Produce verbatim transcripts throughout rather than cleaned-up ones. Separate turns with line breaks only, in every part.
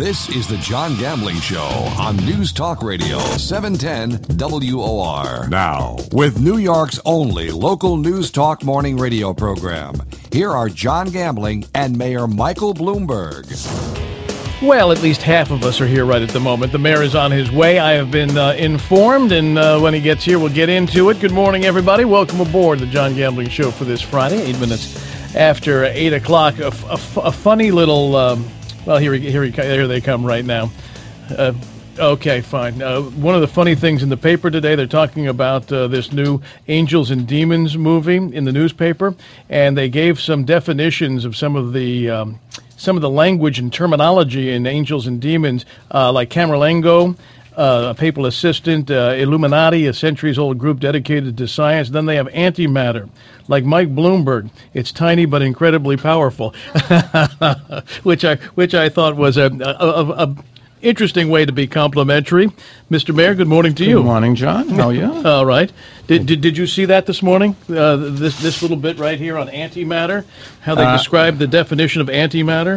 This is the John Gambling Show on News Talk Radio, seven ten W O R. Now, with New York's only local News Talk morning radio program, here are John Gambling and Mayor Michael Bloomberg.
Well, at least half of us are here right at the moment. The mayor is on his way. I have been uh, informed, and uh, when he gets here, we'll get into it. Good morning, everybody. Welcome aboard the John Gambling Show for this Friday, eight minutes after eight o'clock. A, a, a funny little, um, well, here, here, here they come right now. Uh, okay, fine. Uh, one of the funny things in the paper today, they're talking about uh, this new Angels and Demons movie in the newspaper, and they gave some definitions of some of the... Um, some of the language and terminology in Angels and Demons, uh, like Camerlengo, uh, a papal assistant, uh, Illuminati, a centuries-old group dedicated to science. Then they have antimatter, like Mike Bloomberg. It's tiny but incredibly powerful, which I which I thought was a, a, a, a interesting way to be complimentary. Mister Mayor, good morning to
good
you.
Good morning, John. How are you?
All right. Did, did did you see that this morning? Uh, this this little bit right here on antimatter, how they uh, describe the definition of antimatter.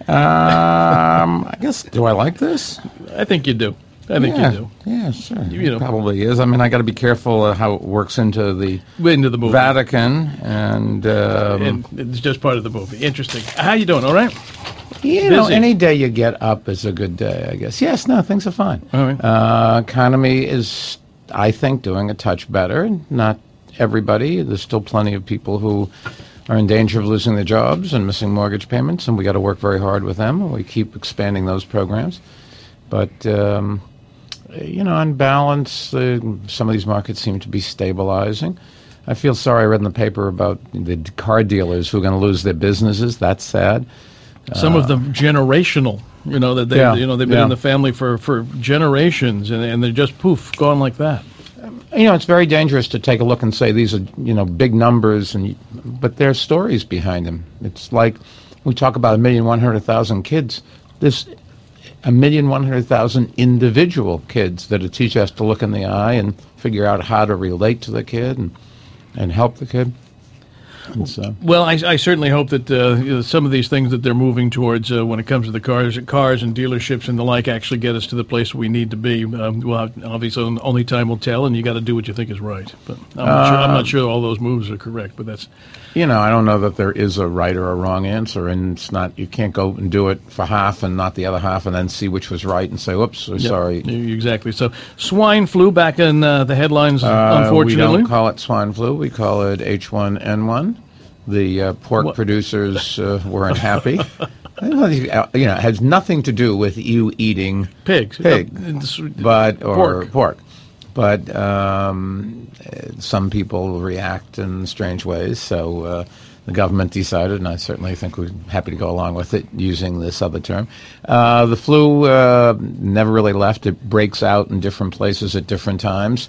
Um, I guess. Do I like this?
I think you do. I think
yeah,
you do.
Yeah, sure.
You, you know,
it probably is. I mean, I got to be careful uh, how it works into the
into the movie.
Vatican, and, um,
and it's just part of the movie. Interesting. How you doing? All right.
You know, any day you get up is a good day, I guess. Yes, no, things are fine.
All right.
Uh, economy is, I think, doing a touch better. Not everybody. There's still plenty of people who are in danger of losing their jobs and missing mortgage payments, and we got to work very hard with them. We keep expanding those programs. But, um, you know, on balance, uh, some of these markets seem to be stabilizing. I feel sorry. I read in the paper about the car dealers who are going to lose their businesses. That's sad.
Some uh, of them generational, you know, that they,
yeah,
you know, they've been
yeah.
in the family for, for generations, and, and they're just poof, gone like that.
You know, it's very dangerous to take a look and say these are, you know, big numbers, and but there are stories behind them. It's like we talk about a million one hundred thousand kids. There's a million one hundred thousand individual kids that a teacher has to look in the eye and figure out how to relate to the kid and and help the kid. So. Well,
I, I certainly hope that uh, you know, some of these things that they're moving towards uh, when it comes to the cars, cars and dealerships and the like actually get us to the place we need to be. Um, well, obviously, only time will tell, and you got to do what you think is right. But I'm not, uh, sure, I'm not sure all those moves are correct. But that's,
you know, I don't know that there is a right or a wrong answer, and it's not. You can't go and do it for half and not the other half, and then see which was right and say, "Oops, yep, sorry."
Exactly. So, swine flu back in uh, the headlines.
Uh,
unfortunately,
we don't call it swine flu. We call it H one N one. The uh, pork what? producers uh, weren't happy. You know, it has nothing to do with you eating
pigs,
pig,
uh,
but or
pork.
pork. But um, some people react in strange ways. So uh, the government decided, and I certainly think we're happy to go along with it, using this other term. Uh, the flu uh, never really left. It breaks out in different places at different times.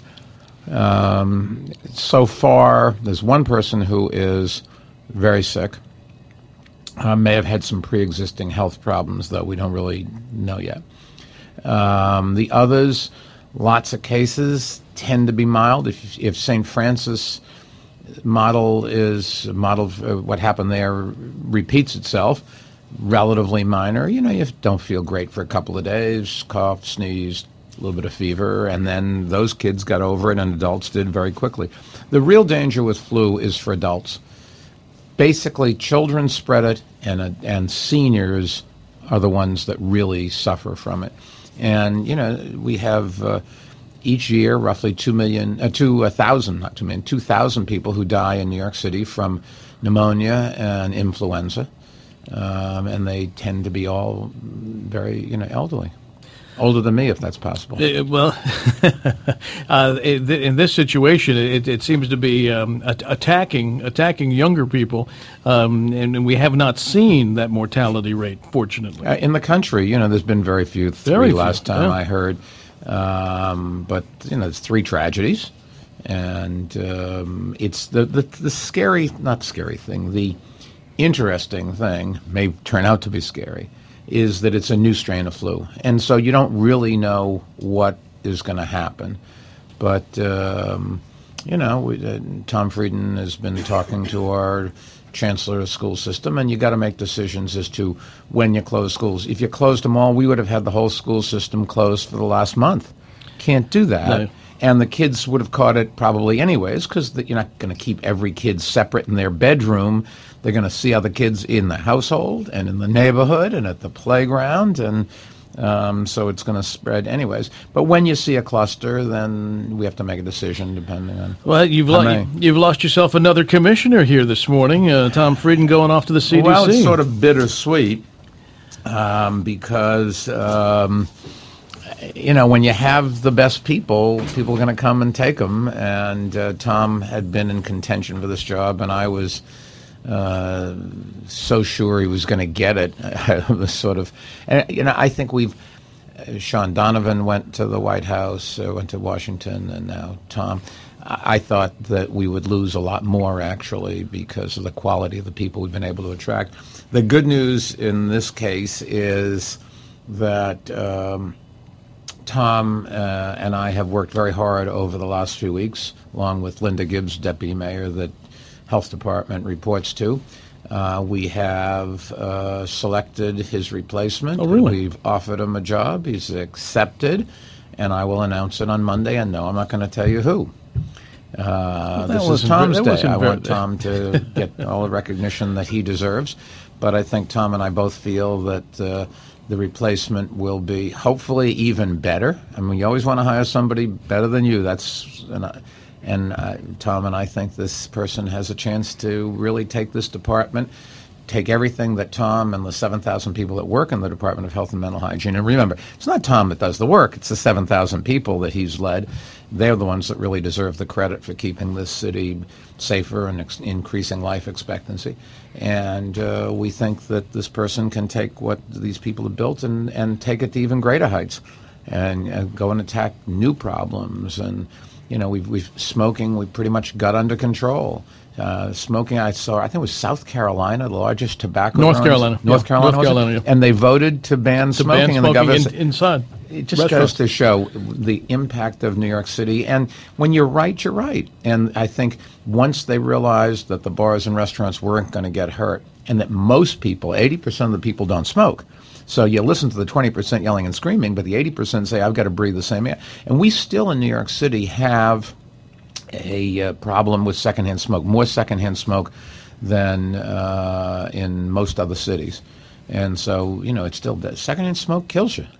Um, so far, there's one person who is very sick, uh, may have had some pre-existing health problems, though we don't really know yet. Um, the others, lots of cases, tend to be mild. If, if Saint Francis model is model, uh, what happened there repeats itself, relatively minor. You know, you don't feel great for a couple of days, cough, sneeze, a little bit of fever, and then those kids got over it, and adults did very quickly. The real danger with flu is for adults. Basically, children spread it, and uh, and seniors are the ones that really suffer from it. And you know, we have uh, each year roughly two million, uh, two a thousand, not two million, two thousand people who die in New York City from pneumonia and influenza, um, and they tend to be all very, you know, elderly. Older than me, if that's possible.
Uh, well, uh, in this situation, it, it seems to be um, attacking attacking younger people, um, and we have not seen that mortality rate, fortunately.
Uh, in the country, you know, there's been very few. Three
very few,
last time
yeah.
I heard, um, but you know, it's three tragedies, and um, it's the, the the scary, not scary thing, the interesting thing may turn out to be scary, is that it's a new strain of flu. And so you don't really know what is going to happen. But, um, you know, we, uh, Tom Frieden has been talking to our chancellor of the school system, and you got to make decisions as to when you close schools. If you closed them all, we would have had the whole school system closed for the last month. Can't do that.
No.
And the kids would have caught it probably anyways, because you're not going to keep every kid separate in their bedroom. They're going to see other kids in the household and in the neighborhood and at the playground, and um, so it's going to spread anyways. But when you see a cluster, then we have to make a decision depending on.
Well, you've lo- you've lost yourself another commissioner here this morning. Uh, Tom Frieden going off to the C D C.
Well, it's sort of bittersweet um, because. Um, You know, when you have the best people, people are going to come and take them. And uh, Tom had been in contention for this job, and I was uh, so sure he was going to get it. I was sort of, and, you know, I think we've. Uh, Sean Donovan went to the White House, uh, went to Washington, and now Tom. I, I thought that we would lose a lot more, actually, because of the quality of the people we've been able to attract. The good news in this case is that. Um, Tom uh, and I have worked very hard over the last few weeks, along with Linda Gibbs, deputy mayor, that health department reports to. Uh, we have uh, selected his replacement.
Oh, really?
We've offered him a job. He's accepted, and I will announce it on Monday. And no, I'm not going to tell you who. Uh,
well,
this is Tom's
very,
day. I
very,
want Tom to get all the recognition that he deserves. But I think Tom and I both feel that uh, the replacement will be hopefully even better. I mean, you always want to hire somebody better than you. That's and, I, and uh, Tom and I think this person has a chance to really take this department, take everything that Tom and the seven thousand people that work in the Department of Health and Mental Hygiene. And remember, it's not Tom that does the work. It's the seven thousand people that he's led. They're the ones that really deserve the credit for keeping this city safer and ex- increasing life expectancy. And uh, we think that this person can take what these people have built and, and take it to even greater heights and, and go and attack new problems. And, you know, we've, we've smoking, we pretty much got under control. Uh, smoking, I saw, I think it was South Carolina, the largest tobacco.
North
grower.
Carolina.
North
yeah.
Carolina.
North Carolina, yeah.
And they voted to ban
to
smoking.
ban
and the
smoking
governor
in, inside.
It just goes to show the impact of New York City. And when you're right, you're right. And I think once they realized that the bars and restaurants weren't going to get hurt and that most people, eighty percent of the people don't smoke. So you listen to the twenty percent yelling and screaming, but the eighty percent say, I've got to breathe the same air. And we still in New York City have a uh, problem with secondhand smoke, more secondhand smoke than uh, in most other cities. And so, you know, it's still, secondhand smoke kills you.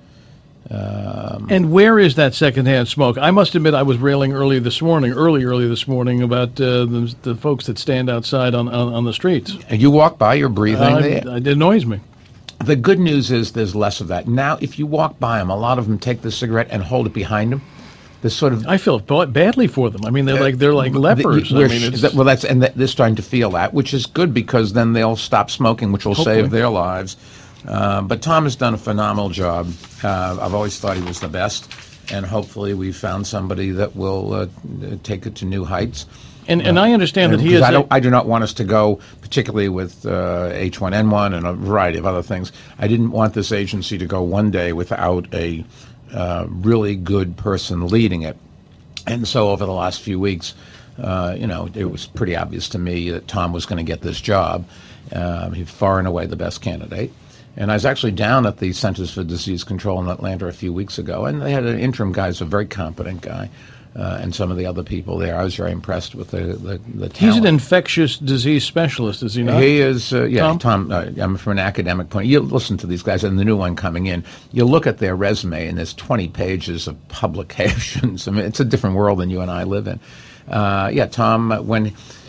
Um,
and where is that secondhand smoke? I must admit I was railing early this morning, early, early this morning about uh, the, the folks that stand outside on, on, on the streets.
You walk by, you're breathing.
Uh,
the,
it annoys me.
The good news is there's less of that. Now, if you walk by them, a lot of them take the cigarette and hold it behind them. This sort of
I feel badly for them. I mean, they're uh, like they're like lepers.
The,
I mean, it's,
that, well, that's and they're starting to feel that, which is good because then they'll stop smoking, which will hopefully save their lives. Uh, but Tom has done a phenomenal job. Uh, I've always thought he was the best, and hopefully we found somebody that will uh, take it to new heights.
And and uh, I understand
and
that he is.
I, don't, I do not want us to go, particularly with uh, H one N one and a variety of other things. I didn't want this agency to go one day without a uh, really good person leading it. And so over the last few weeks, uh, you know, it was pretty obvious to me that Tom was going to get this job. Uh, he's far and away the best candidate. And I was actually down at the Centers for Disease Control in Atlanta a few weeks ago, and they had an interim guy who's a very competent guy, uh, and some of the other people there. I was very impressed with the, the, the talent.
He's an infectious disease specialist, is he not?
He is, uh, yeah,
Tom.
Tom uh, I'm from an academic point. You listen to these guys, and the new one coming in, you look at their resume, and there's twenty pages of publications. I mean, it's a different world than you and I live in. Uh, yeah, Tom, when...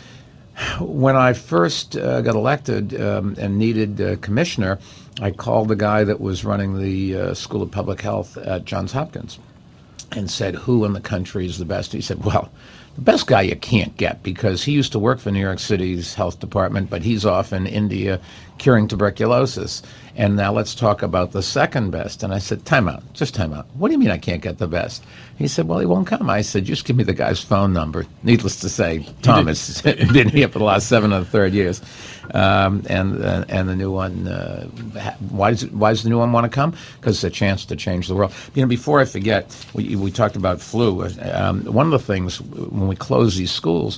When I first uh, got elected um, and needed a commissioner, I called the guy that was running the uh, School of Public Health at Johns Hopkins and said, who in the country is the best? He said, well, the best guy you can't get because he used to work for New York City's health department, but he's off in India curing tuberculosis. And now let's talk about the second best. And I said, time out, just time out. What do you mean I can't get the best? He said, well, he won't come. I said, just give me the guy's phone number. Needless to say, Tom has been here for the last seven and a third years. Um, and uh, and the new one, uh, why does it, why does the new one want to come? Because it's a chance to change the world. You know, before I forget, we, we talked about flu. Um, one of the things, when we close these schools,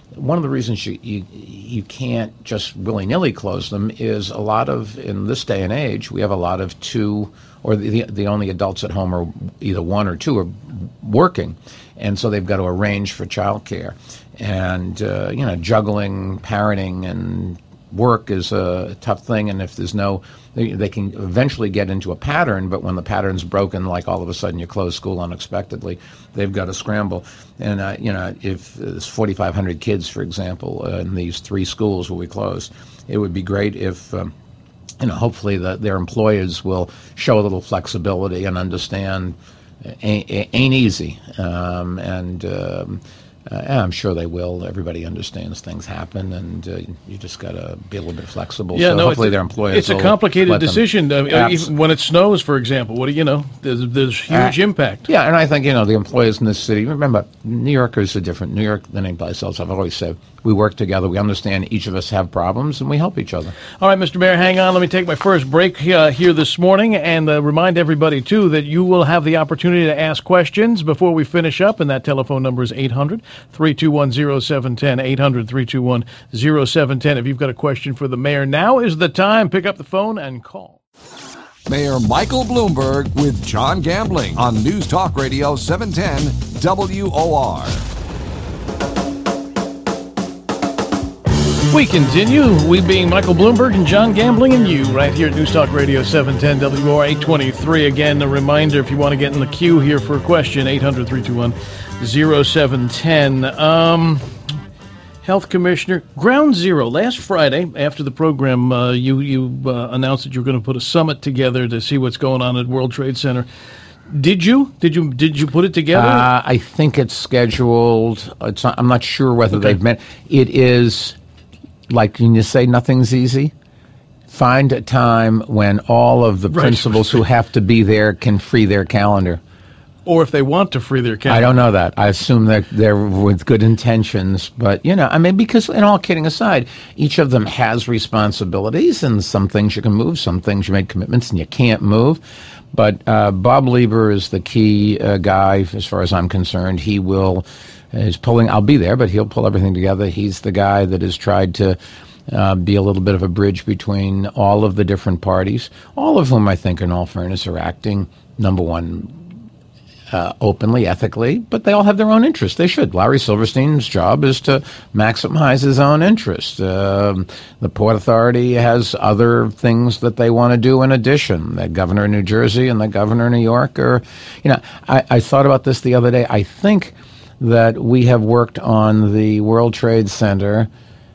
one of the reasons you, you you can't just willy-nilly close them is a lot of, in this day and age, we have a lot of two, or the the only adults at home are either one or two are working, and so they've got to arrange for childcare, and uh, you know, juggling parenting and work is a tough thing, and if there's no, they, they can eventually get into a pattern, but when the pattern's broken, like all of a sudden you close school unexpectedly, they've got to scramble. And, uh, you know, if there's forty-five hundred kids, for example, uh, in these three schools where we close, it would be great if, um, you know, hopefully the, their employers will show a little flexibility and understand ain't, ain't easy. Um, and, um, Uh, and I'm sure they will. Everybody understands things happen, and uh, you just got to be a little bit flexible.
Yeah,
so
no,
hopefully
it's a,
their employers
It's a
will
complicated
let them-
decision. I mean,
Abs-
even when it snows, for example, what do you know? There's, there's huge
Uh,
impact.
Yeah, and I think, you know, the employers in this city, remember, New Yorkers are different. New York than anybody else. I've always said we work together. We understand each of us have problems, and we help each other.
All right, Mister Mayor, hang on. Let me take my first break uh, here this morning and uh, remind everybody, too, that you will have the opportunity to ask questions before we finish up, and that telephone number is eight hundred, three two one, oh seven one zero, eight hundred, three two one, oh seven one zero. If you've got a question for the mayor, now is the time. Pick up the phone and call.
Mayor Michael Bloomberg with John Gambling on News Talk Radio seven ten W O R.
We continue, we being Michael Bloomberg and John Gambling and you, right here at News Talk Radio seven ten W O R eight twenty-three. Again, a reminder, if you want to get in the queue here for a question, eight hundred, three two one, oh seven one zero. Um, Health Commissioner, Ground Zero. Last Friday, after the program, uh, you, you uh, announced that you were going to put a summit together to see what's going on at World Trade Center. Did you? Did you Did you put it together?
Uh, I think it's scheduled. It's not, I'm not sure whether
Okay.
they've met. It is, like when you say nothing's easy, find a time when all of the
Right.
principals who have to be there can free their calendar.
Or if they want to free their calendar?
I don't know that. I assume that they're with good intentions, but, you know, I mean, because, and all kidding aside, each of them has responsibilities, and some things you can move, some things you make commitments and you can't move. But uh, Bob Lieber is the key uh, guy, as far as I'm concerned. He will, is pulling, I'll be there, but he'll pull everything together. He's the guy that has tried to uh, be a little bit of a bridge between all of the different parties, all of whom I think, in all fairness, are acting, number one, Uh, openly, ethically, but they all have their own interests. They should. Larry Silverstein's job is to maximize his own interest. Um, the Port Authority has other things that they want to do in addition. The governor of New Jersey and the governor of New York are, you know, I, I thought about this the other day. I think that we have worked on the World Trade Center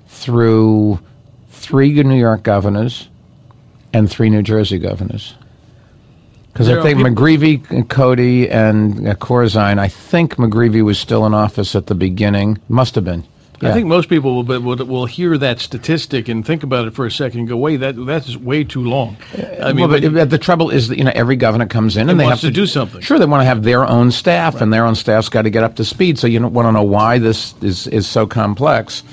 through three New York governors and three New Jersey governors. Because I think people- McGreevey, Cody, and uh, Corzine, I think McGreevey was still in office at the beginning. Must have been. Yeah.
I think most people will, be, will will hear that statistic and think about it for a second and go, wait, that that's way too long. I mean,
well, but, but the trouble is that, you know, every governor comes in and they have
wants to do something.
Sure, they want to have their own staff, right. And their own staff's got to get up to speed. So you don't want to know why this is, is so complex.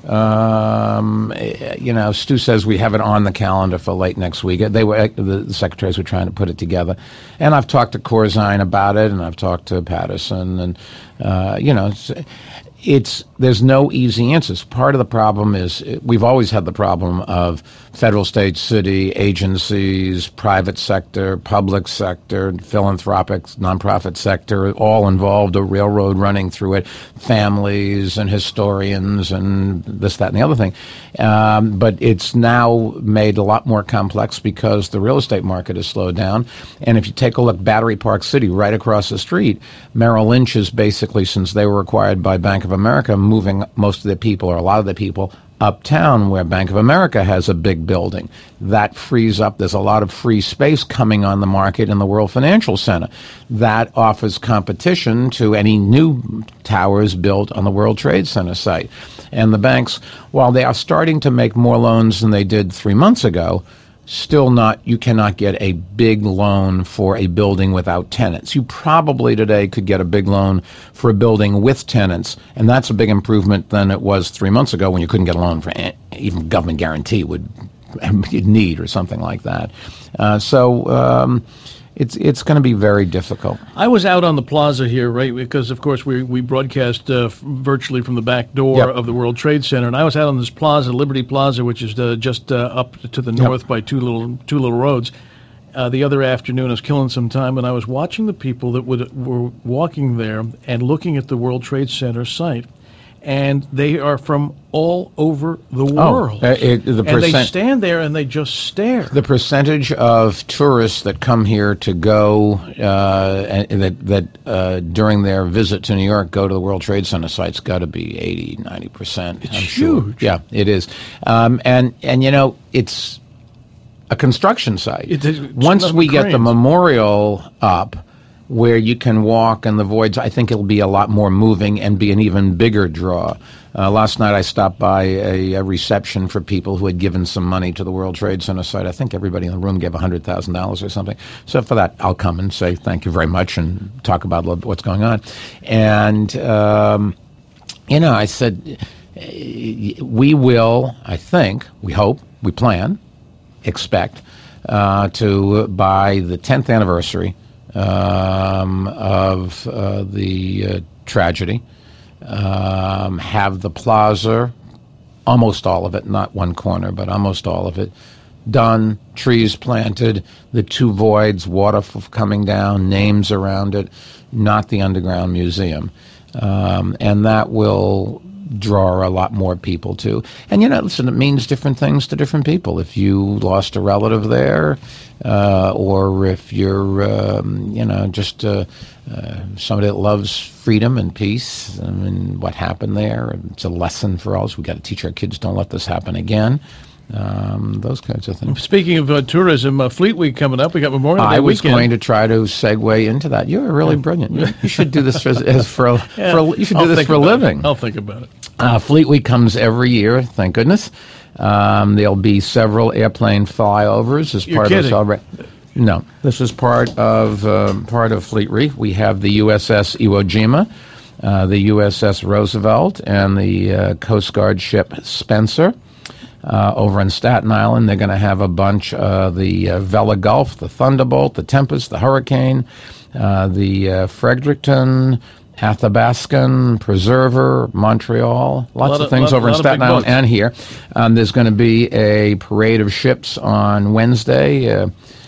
Um, you know, Stu says we have it on the calendar for late next week. They were the, the secretaries were trying to put it together, and I've talked to Corzine about it, and I've talked to Patterson, and uh, you know, it's, it's there's no easy answers. Part of the problem is we've always had the problem of federal, state, city, agencies, private sector, public sector, philanthropic, nonprofit sector, all involved, a railroad running through it, families and historians and this, that, and the other thing. Um, but it's now made a lot more complex because the real estate market has slowed down. And if you take a look, Battery Park City, right across the street, Merrill Lynch is basically, since they were acquired by Bank of America, moving most of their people, or a lot of the people, uptown where Bank of America has a big building. That frees up, there's a lot of free space coming on the market in the World Financial Center. That offers competition to any new towers built on the World Trade Center site. And the banks, while they are starting to make more loans than they did three months ago, still not, you cannot get a big loan for a building without tenants. You probably today could get a big loan for a building with tenants, and that's a big improvement than it was three months ago when you couldn't get a loan for even government guarantee would you'd need or something like that. Uh, so, um, it's it's going to be very difficult.
I was out on the plaza here, right, because, of course, we we broadcast uh, f- virtually from the back door
Yep.
of the World Trade Center, and I was out on this plaza, Liberty Plaza, which is uh, just uh, up to the
Yep.
north by two little two little roads. Uh, the other afternoon, I was killing some time, and I was watching the people that would, were walking there and looking at the World Trade Center site. And they are from all over the world.
Oh, uh, it, the
and they
percent-
stand there and they just stare.
The percentage of tourists that come here to go uh, and that that uh, during their visit to New York go to the World Trade Center site's got to be eighty, ninety percent.
It's
I'm sure.
huge.
Yeah, it is. Um, and and you know it's a construction site.
It is-
Once
nothing
we get the
cranes.
memorial up, where you can walk in the voids, I think it'll be a lot more moving and be an even bigger draw. Uh, last night I stopped by a, a reception for people who had given some money to the World Trade Center site. I think everybody in the room gave one hundred thousand dollars or something. So for that, I'll come and say thank you very much and talk about a little bit what's going on. And, um, you know, I said, eh, we will, I think, we hope, we plan, expect, uh, to, by the tenth anniversary Um, of uh, the uh, tragedy, um, have the plaza, almost all of it, not one corner, but almost all of it, done, trees planted, the two voids, water f- coming down, names around it, not the underground museum. Um, and that will draw a lot more people too. And, you know, listen, it means different things to different people. If you lost a relative there, uh, or if you're, um, you know, just uh, uh, somebody that loves freedom and peace, I mean, what happened there, it's a lesson for us. We've got to teach our kids, don't let this happen again. Um, those kinds of things.
Speaking of uh, tourism, uh, Fleet Week coming up. We got Memorial Day
I was
weekend.
going to try to segue into that. You're really brilliant. You, you should do this as, as for, a,
Yeah,
for a, you should do
I'll
this
think
for a
about it.
living.
I'll think about it.
Uh, Fleet Week comes every year, thank goodness. Um, there'll be several airplane flyovers as
You're
part
kidding.
of the celebration. No, this is part of um, part of Fleet Week. We have the U S S Iwo Jima, uh, the U S S Roosevelt, and the uh, Coast Guard ship Spencer. Uh, over in Staten Island, they're going to have a bunch, uh, the uh, Vela Gulf, the Thunderbolt, the Tempest, the Hurricane, uh, the uh, Fredericton, Athabascan, Preserver, Montreal, lots
Lot
of
of-
things
lot-
over in
lot of
Staten
big
Island
boats.
and here. Um, there's going to be a parade of ships on Wednesday, uh,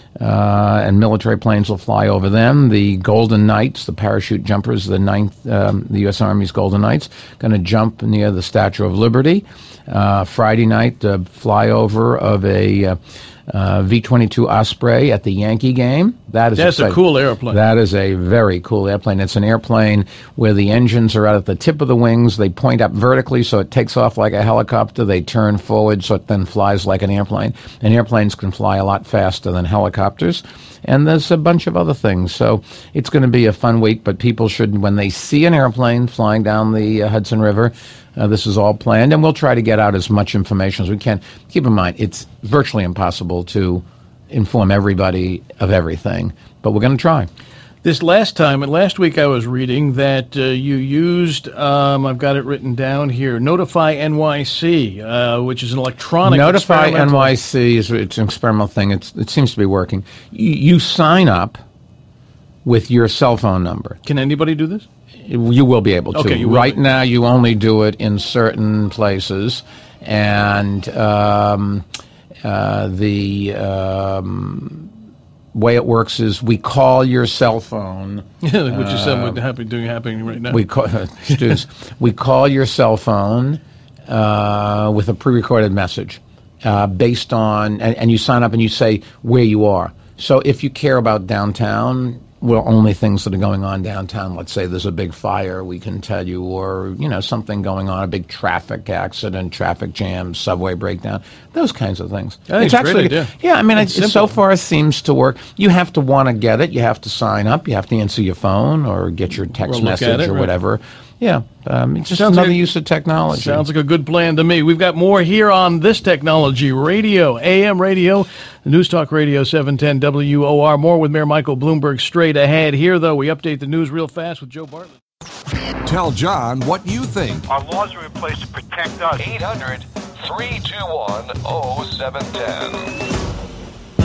uh, and military planes will fly over them. The Golden Knights, the parachute jumpers, the ninth, um, the U S Army's Golden Knights, going to jump near the Statue of Liberty. Uh, Friday night, uh, flyover of a uh, uh, V twenty-two Osprey at the Yankee game. That is
That's a
exciting.
cool airplane.
That is a very cool airplane. It's an airplane where the engines are out at the tip of the wings. They point up vertically, so it takes off like a helicopter. They turn forward, so it then flies like an airplane. And airplanes can fly a lot faster than helicopters. And there's a bunch of other things. So it's going to be a fun week, but people should, when they see an airplane flying down the uh, Hudson River, uh, this is all planned, and we'll try to get out as much information as we can. Keep in mind, it's virtually impossible to inform everybody of everything, but we're going to try.
This last time, and last week I was reading that uh, you used, um, I've got it written down here, Notify N Y C, uh, which is an electronic
Notify N
experimental-
Y C is it's an experimental thing. It's, it seems to be working. You, you sign up with your cell phone number.
Can anybody do this?
You will be able to.
Okay, you will
right
be.
now, you only do it in certain places, and um, uh, the um, way it works is we call your cell phone.
Which is something happen, doing happening right now.
We call, Stu's, we call your cell phone uh, with a pre-recorded message uh, based on, and, and you sign up and you say where you are. So if you care about downtown, well, only things that are going on downtown. Let's say there's a big fire, we can tell you, or, you know, something going on, a big traffic accident, traffic jam, subway breakdown, those kinds of things.
I think it's a great idea.
Yeah, I mean,
It's
it, so
simple.
far it seems to work. You have to want to get it. You have to sign up. You have to answer your phone or get your text
Or look at
message
it,
or
right.
whatever. Yeah, um, it's just
Sounds
another
like a-
use of technology.
Sounds like a good plan to me. We've got more here on This Technology Radio, A M radio, News Talk Radio seven ten W O R. More with Mayor Michael Bloomberg straight ahead. Here, though, we update the news real fast with Joe Bartlett.
Tell John what you think.
Our laws are in place to protect us.
eight hundred, three two one, oh seven one oh.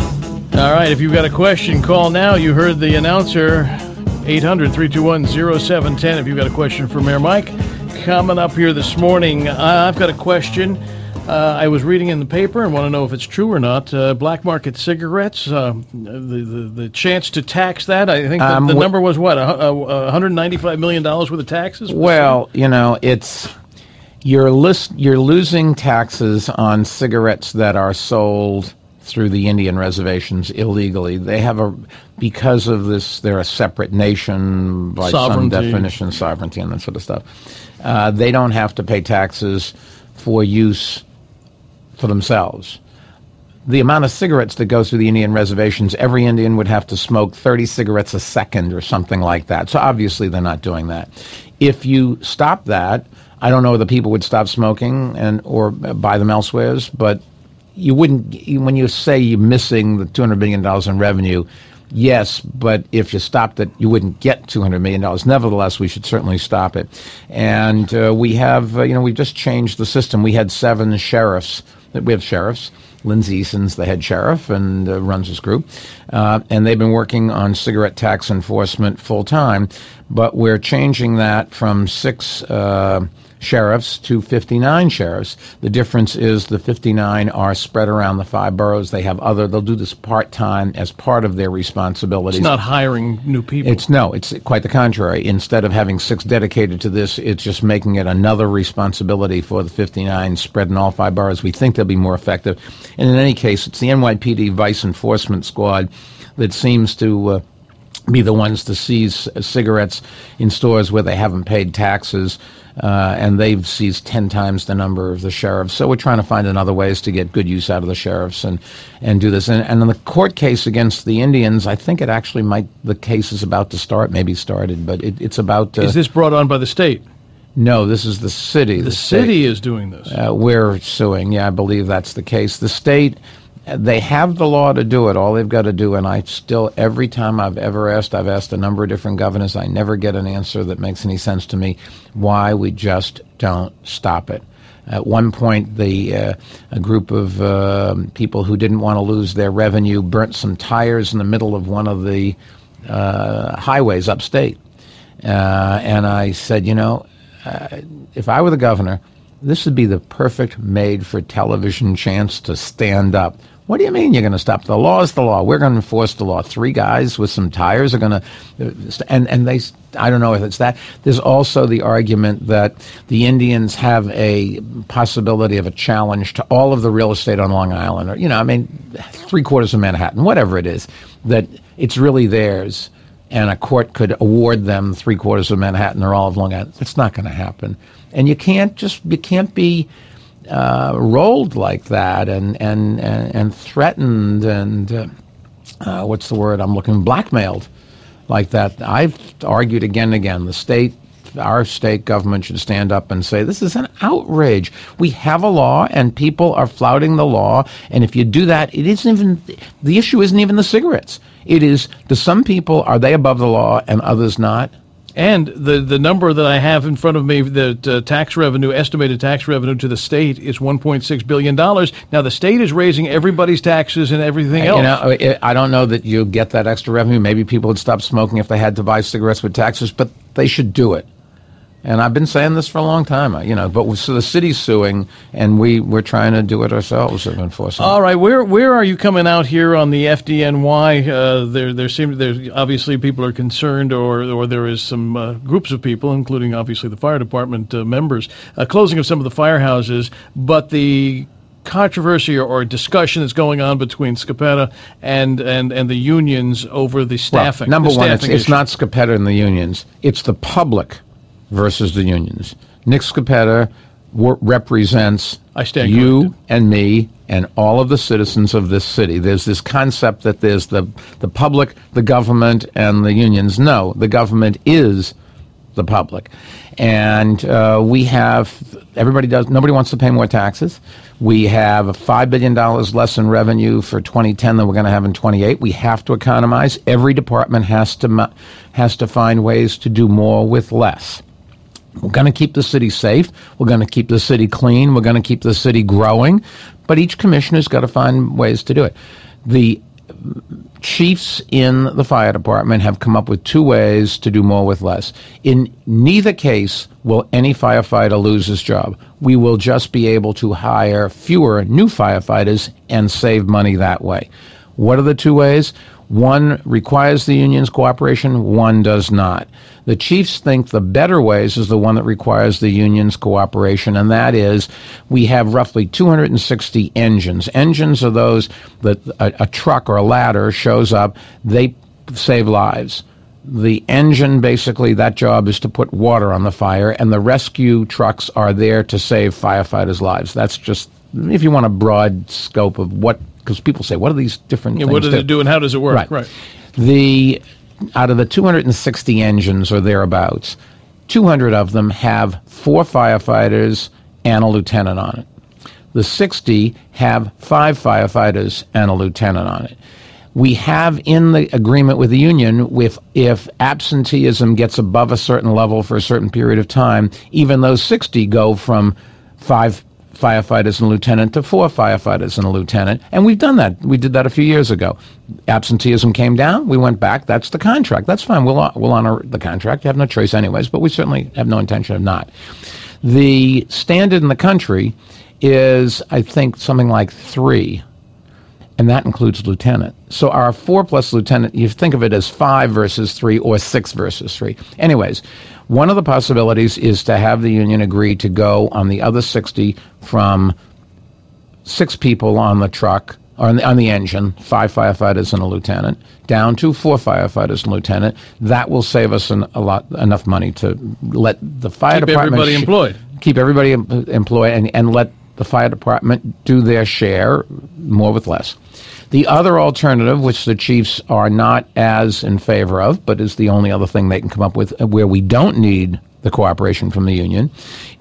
All right, if you've got a question, call now. You heard the announcer, eight hundred, three two one, oh seven one oh. If you've got a question for Mayor Mike. Coming up here this morning, I've got a question. Uh, I was reading in the paper and want to know if it's true or not. Uh, black market cigarettes, uh, the, the the chance to tax that, I think the,
um,
the number was what, uh, uh, one hundred ninety-five million dollars worth of taxes?
Well, you know, it's you're list, you're losing taxes on cigarettes that are sold through the Indian reservations illegally. They have a, because of this, they're a separate nation by
Sovereignty.
some definition, sovereignty and that sort of stuff. Uh, they don't have to pay taxes for use for themselves. The amount of cigarettes that goes through the Indian reservations, every Indian would have to smoke thirty cigarettes a second or something like that. So obviously they're not doing that. If you stop that, I don't know whether people would stop smoking and or buy them elsewhere, but you wouldn't, when you say you're missing the two hundred million dollars in revenue, yes, but if you stopped it, you wouldn't get two hundred million dollars. Nevertheless, we should certainly stop it. And uh, we have, uh, you know, we've just changed the system. We had seven sheriffs. We have sheriffs. Lindsay Eason's the head sheriff and uh, runs this group. Uh, and they've been working on cigarette tax enforcement full time. But we're changing that from six uh, sheriffs to fifty-nine sheriffs. The difference is the fifty-nine are spread around the five boroughs. They have other, they'll do this part-time as part of their responsibilities.
It's not hiring new people.
It's no, it's quite the contrary. Instead of having six dedicated to this, it's just making it another responsibility for the fifty-nine spread in all five boroughs. We think they'll be more effective. And in any case, it's the N Y P D Vice Enforcement Squad that seems to uh, be the ones to seize cigarettes in stores where they haven't paid taxes. Uh, and they've seized ten times the number of the sheriffs. So we're trying to find another ways to get good use out of the sheriffs and, and do this. And, and in the court case against the Indians, I think it actually might, the case is about to start, maybe started, but it, it's about... Uh,
is this brought on by the state?
No, this is the city.
The,
the
city
state.
is doing this.
Uh, we're suing. Yeah, I believe that's the case. The state... They have the law to do it. All they've got to do, and I still, every time I've ever asked, I've asked a number of different governors, I never get an answer that makes any sense to me why we just don't stop it. At one point, the uh, a group of uh, people who didn't want to lose their revenue burnt some tires in the middle of one of the uh, highways upstate. Uh, and I said, you know, uh, if I were the governor, this would be the perfect made-for-television chance to stand up. What do you mean you're going to stop? The law is the law. We're going to enforce the law. Three guys with some tires are going to... And, and they... I don't know if it's that. There's also the argument that the Indians have a possibility of a challenge to all of the real estate on Long Island. Or, you know, I mean, three-quarters of Manhattan, whatever it is, that it's really theirs, and a court could award them three-quarters of Manhattan or all of Long Island. It's not going to happen. And you can't just... You can't be... Uh, rolled like that and and and, and threatened and uh, uh, what's the word I'm looking blackmailed like that. I've argued again and again the state, our state government should stand up and say this is an outrage. We have a law and people are flouting the law, and if you do that, it isn't even the issue. Isn't even the cigarettes. It is to some people, are they above the law and others not?
And the, the number that I have in front of me, the uh, tax revenue, estimated tax revenue to the state is one point six billion dollars. Now, the state is raising everybody's taxes and everything else.
You know, I don't know that you'll get that extra revenue. Maybe people would stop smoking if they had to buy cigarettes with taxes, but they should do it. And I've been saying this for a long time, you know, but so the city's suing, and we, we're trying to do it ourselves of enforcing.
All right, where where are you coming out here on the F D N Y? Uh, there there seem there's obviously people are concerned, or or there is some uh, groups of people, including obviously the fire department uh, members, uh, closing of some of the firehouses, but the controversy or, or discussion that's going on between Scapetta and, and, and the unions over the staffing.
Well, number
the
one, it's,
staffing
it's not Scapetta and the unions. It's the public versus the unions. Nick Scapetta w- represents
I stand
you
corrected.
and me and all of the citizens of this city. There's this concept that there's the, the public, the government, and the unions. No, the government is the public. And uh, we have, everybody does, nobody wants to pay more taxes. We have five billion dollars less in revenue for twenty ten than we're going to have in twenty-eight. We have to economize. Every department has to has to find ways to do more with less. We're going to keep the city safe. We're going to keep the city clean. We're going to keep the city growing. But each commissioner's got to find ways to do it. The chiefs in the fire department have come up with two ways to do more with less. In neither case will any firefighter lose his job. We will just be able to hire fewer new firefighters and save money that way. What are the two ways? One requires the union's cooperation, one does not. The chiefs think the better ways is the one that requires the union's cooperation, and that is we have roughly two hundred sixty engines. Engines are those that a, a truck or a ladder shows up, they save lives. The engine, basically, that job is to put water on the fire, and the rescue trucks are there to save firefighters' lives. That's just, if you want a broad scope of what, because people say, what are these different
yeah,
things?
What do they do and how does it work?
Right.
right.
The out of the two hundred sixty engines or thereabouts, two hundred of them have four firefighters and a lieutenant on it. The sixty have five firefighters and a lieutenant on it. We have in the agreement with the union, with if absenteeism gets above a certain level for a certain period of time, even those sixty go from five firefighters and a lieutenant to four firefighters and a lieutenant. And we've done that. We did that a few years ago. Absenteeism came down. We went back. That's the contract. That's fine. We'll, we'll honor the contract. You have no choice anyways, but we certainly have no intention of not. The standard in the country is, I think, something like three, and that includes lieutenant. So our four plus lieutenant, you think of it as five versus three or six versus three. Anyways, one of the possibilities is to have the union agree to go on the other sixty from six people on the truck, or on the, on the engine, five firefighters and a lieutenant, down to four firefighters and a lieutenant. That will save us an, a lot enough money to let the fire
keep
department...
everybody sh- employed.
Keep everybody em- employed and, and let the fire department do their share, more with less. The other alternative, which the chiefs are not as in favor of, but is the only other thing they can come up with where we don't need the cooperation from the union,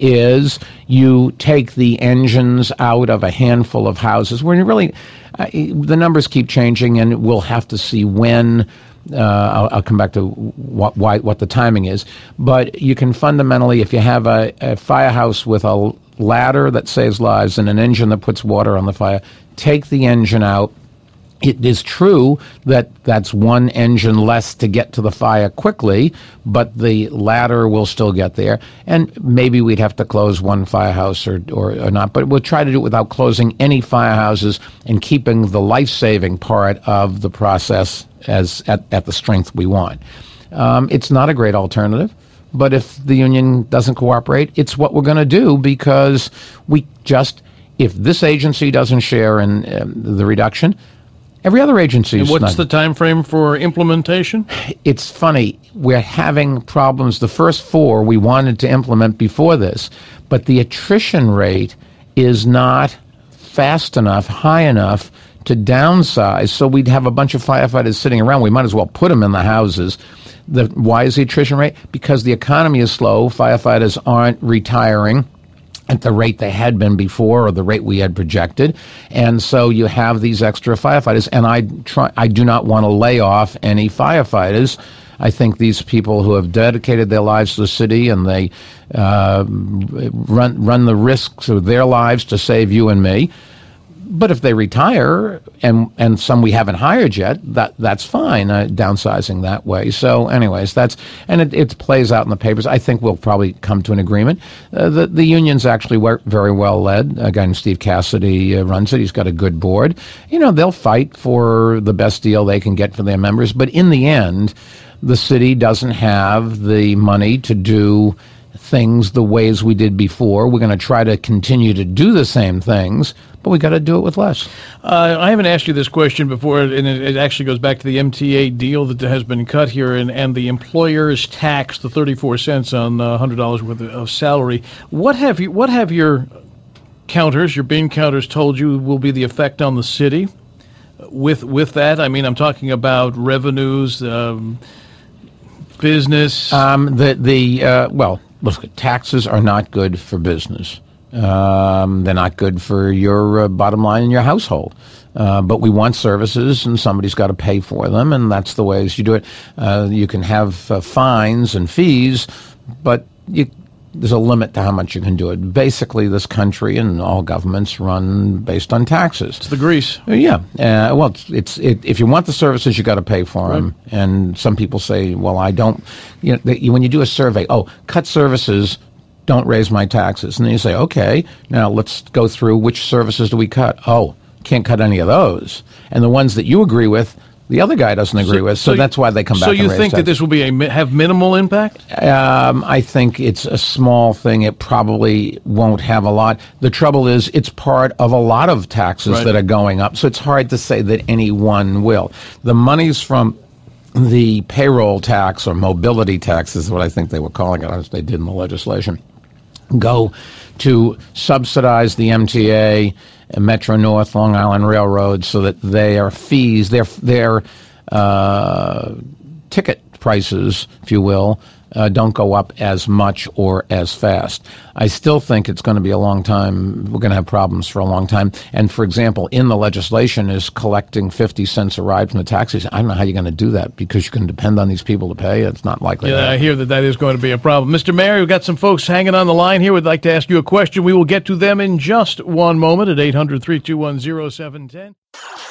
is you take the engines out of a handful of houses where you really, uh, the numbers keep changing, and we'll have to see when. Uh, I'll, I'll come back to what, why, what the timing is. But you can fundamentally, if you have a, a firehouse with a ladder that saves lives and an engine that puts water on the fire, take the engine out. It is true that that's one engine less to get to the fire quickly, but the ladder will still get there. And maybe we'd have to close one firehouse or, or, or not, but we'll try to do it without closing any firehouses and keeping the life-saving part of the process as at, at the strength we want. Um, it's not a great alternative, but if the union doesn't cooperate, it's what we're going to do, because we just, if this agency doesn't share in um, the reduction, every other agency is.
And what's
not.
the time frame for implementation?
It's funny. We're having problems. The first four we wanted to implement before this, but the attrition rate is not fast enough, high enough to downsize, so we'd have a bunch of firefighters sitting around. We might as well put them in the houses. The, why is the attrition rate? Because the economy is slow. Firefighters aren't retiring at the rate they had been before, or the rate we had projected, and so you have these extra firefighters. And I try, I do not want to lay off any firefighters. I think these people who have dedicated their lives to the city, and they uh, run run the risks of their lives to save you and me. But if they retire, and and some we haven't hired yet, that that's fine, uh, downsizing that way. So anyways, that's, and it, it plays out in the papers. I think we'll probably come to an agreement. Uh, the, the union's actually work very well led. Again, Steve Cassidy uh, runs it. He's got a good board. You know, they'll fight for the best deal they can get for their members. But in the end, the city doesn't have the money to do things the ways we did before. We're going to try to continue to do the same things, but we got to do it with less.
Uh, I haven't asked you this question before, and it, it actually goes back to the M T A deal that has been cut here, and, and the employer's tax, the thirty-four cents on uh, one hundred dollars worth of salary. What have you? What have your counters, your bean counters, told you will be the effect on the city with with that? I mean, I'm talking about revenues, um, business.
Um, the the uh, well. Look, taxes are not good for business. Um, they're not good for your uh, bottom line in your household. Uh, but we want services, and somebody's got to pay for them, and that's the ways you do it. Uh, you can have uh, fines and fees, but you, you can't have uh, taxes. there's a limit to how much you can do it. Basically, this country and all governments run based on taxes.
It's the grease.
Uh, yeah. Uh, well, it's, it's it, if you want the services, you got to pay for them. Right. And some people say, well, I don't. You know, they, when you do a survey, oh, cut services, don't raise my taxes. And then you say, okay, now let's go through which services do we cut? Oh, can't cut any of those. And the ones that you agree with, the other guy doesn't agree
so,
with, so, so that's why they come
so
back and raise
So you think
taxes.
that this will be a have minimal impact?
Um, I think it's a small thing. It probably won't have a lot. The trouble is it's part of a lot of taxes
right.
that are going up, so it's hard to say that any one will. The monies from the payroll tax or mobility tax is what I think they were calling it, as they did in the legislation, go to subsidize the M T A, Metro North, Long Island Railroad, so that their fees, their their uh, ticket prices, if you will, uh, don't go up as much or as fast. I still think it's going to be a long time. We're going to have problems for a long time. And, for example, in the legislation is collecting fifty cents a ride from the taxis. I don't know how you're going to do that because you can depend on these people to pay. It's not likely.
Yeah, I hear that that is going to be a problem. Mister Mayor, we've got some folks hanging on the line here. We'd like to ask you a question. We will get to them in just one moment at eight hundred, three two one, oh seven one oh.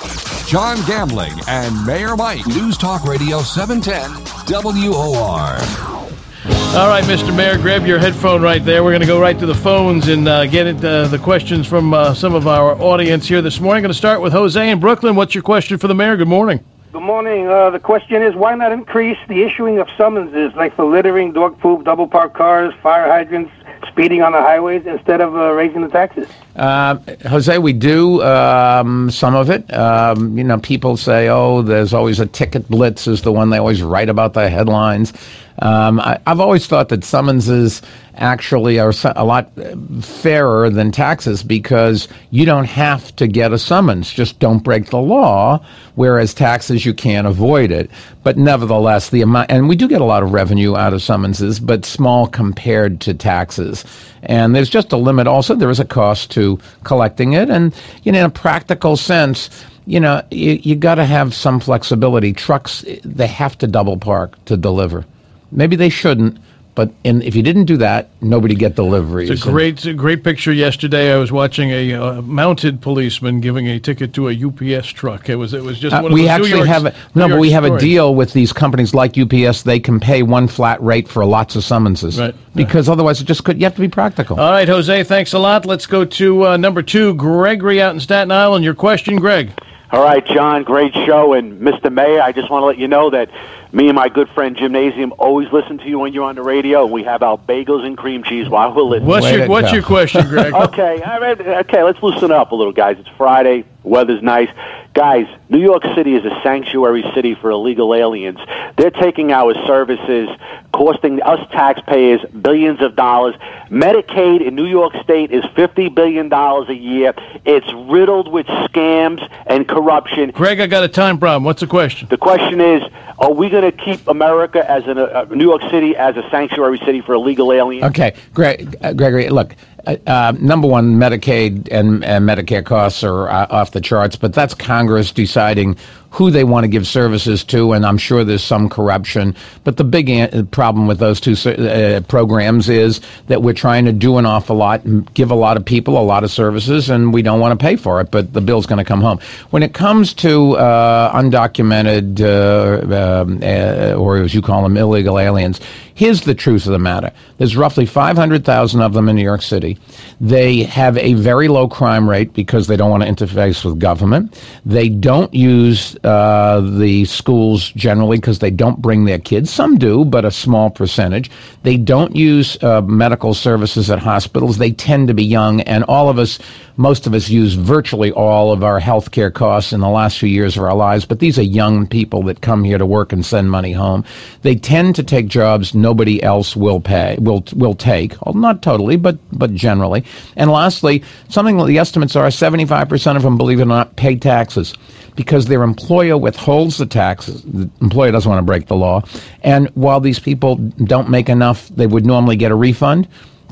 John Gambling and Mayor Mike. News Talk Radio seven ten W O R.
All right, Mister Mayor, grab your headphone right there. We're going to go right to the phones and uh, get it, uh, the questions from uh, some of our audience here this morning. Going to start with Jose in Brooklyn. What's your question for the mayor? Good morning.
Good morning. Uh, the question is, why not increase the issuing of summonses, like for littering, dog poop, double parked cars, fire hydrants, speeding on the highways, instead of uh, raising the taxes?
Uh, Jose, we do um, some of it. Um, you know, people say, oh, there's always a ticket blitz is the one they always write about the headlines. Um, I, I've always thought that summonses actually are a lot fairer than taxes because you don't have to get a summons. Just don't break the law, whereas taxes, you can't avoid it. But nevertheless, the amount, and we do get a lot of revenue out of summonses, but small compared to taxes. And there's just a limit. Also, there is a cost to collecting it. And, you know, in a practical sense, you know, you, you got to have some flexibility. Trucks, they have to double park to deliver. Maybe they shouldn't, but in, if you didn't do that, nobody get deliveries.
It's a great, it's a great picture yesterday. I was watching a uh, mounted policeman giving a ticket to a U P S truck. It was, it was just
uh,
one of
we
those
actually
New York,
have a, no, but we have a deal with these companies like U P S. They can pay one flat rate for lots of summonses,
right?
Because right. otherwise, it just could. You have to be practical.
All right, Jose, thanks a lot. Let's go to uh, number two, Gregory out in Staten Island. Your question, Greg.
All right, John, great show. And Mister Mayor, I just want to let you know that me and my good friend Gymnasium always listen to you when you're on the radio, and we have our bagels and cream cheese while we're listening.
What's your What's your question, Greg?
okay, all right, okay, let's loosen up a little, guys. It's Friday. Weather's nice. Guys, New York City is a sanctuary city for illegal aliens. They're taking our services, costing us taxpayers billions of dollars. Medicaid in New York State is fifty billion dollars a year. It's riddled with scams and corruption.
Greg, I got a time problem. What's the question?
The question is, are we going to keep America as an, uh, New York City as a sanctuary city for illegal aliens?
Okay, Greg, uh, Gregory, look, uh, uh, number one, Medicaid and, and Medicare costs are uh, off the charts, but that's Congress deciding who they want to give services to, and I'm sure there's some corruption. But the big an- problem with those two uh, programs is that we're trying to do an awful lot and give a lot of people a lot of services, and we don't want to pay for it, but the bill's going to come home. When it comes to uh, undocumented, uh, um, uh, or as you call them, illegal aliens, here's the truth of the matter. There's roughly five hundred thousand of them in New York City. They have a very low crime rate because they don't want to interface with government. They don't use uh, the schools generally because they don't bring their kids. Some do, but a small percentage. They don't use uh, medical services at hospitals. They tend to be young, and all of us, most of us, use virtually all of our health care costs in the last few years of our lives. But these are young people that come here to work and send money home. They tend to take jobs nobody else will pay, will will take. Well, not totally, but but generally. And lastly, something the estimates are seventy-five percent of them, believe it or not, pay taxes because their employer withholds the taxes. The employer doesn't want to break the law. And while these people don't make enough, they would normally get a refund.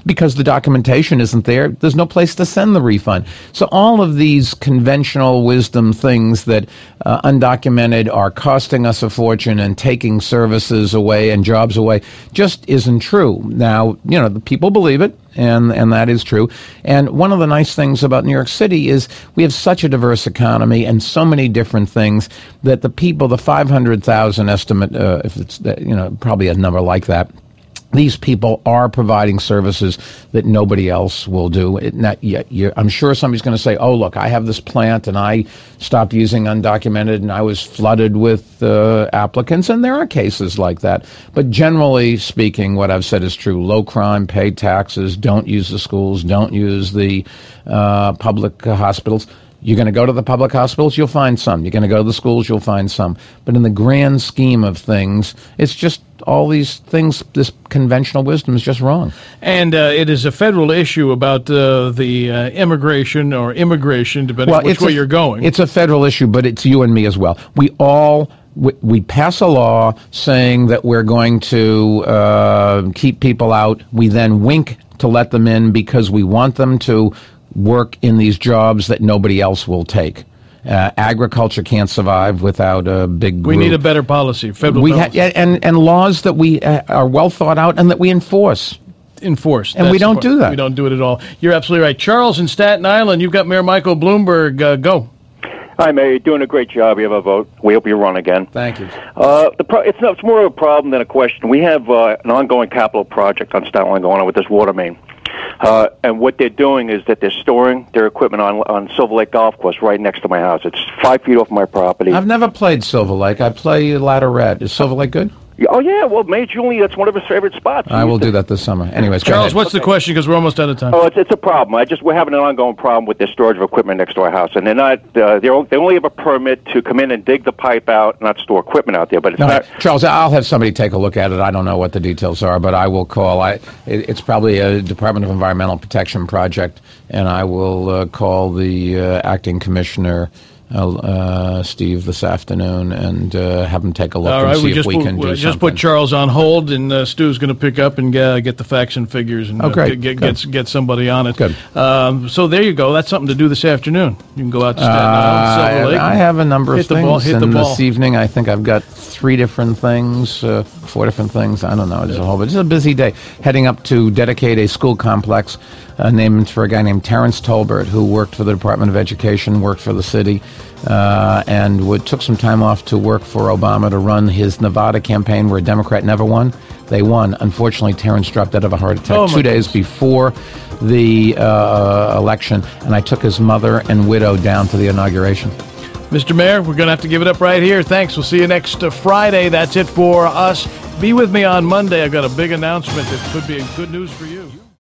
because the documentation isn't there. There's no place to send the refund. So all of these conventional wisdom things that uh, undocumented are costing us a fortune and taking services away and jobs away just isn't true. Now, you know, the people believe it, and and that is true. And one of the nice things about New York City is we have such a diverse economy and so many different things that the people, the five hundred thousand estimate, uh, if it's, you know, probably a number like that, these people are providing services that nobody else will do. It not yet. You're, I'm sure somebody's going to say, "Oh, look, I have this plant, and I stopped using undocumented, and I was flooded with uh, applicants." And there are cases like that. But generally speaking, what I've said is true. Low crime, pay taxes, don't use the schools, don't use the uh, public uh, hospitals. You're going to go to the public hospitals, you'll find some. You're going to go to the schools, you'll find some. But in the grand scheme of things, it's just all these things, this conventional wisdom is just wrong.
And uh, it is a federal issue about uh, the uh, immigration or immigration, depending
well,
on which way
a,
you're going.
It's a federal issue, but it's you and me as well. We all... We, we pass a law saying that we're going to uh, keep people out. We then wink to let them in because we want them to work in these jobs that nobody else will take. Uh, agriculture can't survive without a big group.
We need a better policy, federal
we
policy.
Ha- and, and laws that we uh, are well thought out and that we enforce.
Enforced.
And we don't do that.
We don't do it at all. You're absolutely right. Charles in Staten Island, you've got Mayor Michael Bloomberg. Uh, go.
Hi, Mayor. You're doing a great job. You have a vote. We hope you run again.
Thank you.
Uh, the pro- it's, not, it's more of a problem than a question. We have uh, an ongoing capital project on Staten Island going on with this water main. Uh, and what they're doing is that they're storing their equipment on on Silver Lake Golf Course right next to my house. It's five feet off my property.
I've never played Silver Lake. I play Ladder Red. Is Silver Lake good?
Oh, yeah. Well, Mayor Julie, that's one of his favorite spots.
I will do that this summer. Anyways, go
Charles,
ahead.
what's the question? Because we're almost out of time.
Oh, it's it's a problem. I just we're having an ongoing problem with the storage of equipment next to our house, and they're not. Uh, they're they only have a permit to come in and dig the pipe out, not store equipment out there. But it's
No,
not.
Charles, I'll have somebody take a look at it. I don't know what the details are, but I will call. I it, it's probably a Department of Environmental Protection project, and I will uh, call the uh, acting commissioner. Uh, uh, Steve this afternoon and uh, have him take a look
All
and
right,
see
we
if
just
we
put,
can do
just
something.
put Charles on hold, and uh, Stu's going to pick up and uh, get the facts and figures and
Oh,
uh,
great.
get
Good.
get get somebody on it.
Good.
Um, so there you go. That's something to do this afternoon. You can go out to Staten
Uh,
Island, Silver Lake.
I have a number of
hit the
things,
ball, hit
and
the ball.
this evening I think I've got three different things, uh, four different things. I don't know. It's a whole, but it's a busy day. Heading up to dedicate a school complex uh, named for a guy named Terrence Tolbert, who worked for the Department of Education, worked for the city, uh, and would, took some time off to work for Obama to run his Nevada campaign, where a Democrat never won. They won. Unfortunately, Terrence dropped dead of a heart attack
Oh, my
two days
goodness.
before the uh, election, and I took his mother and widow down to the inauguration.
Mister Mayor, we're going to have to give it up right here. Thanks. We'll see you next uh, Friday. That's it for us. Be with me on Monday. I've got a big announcement that could be good news for you.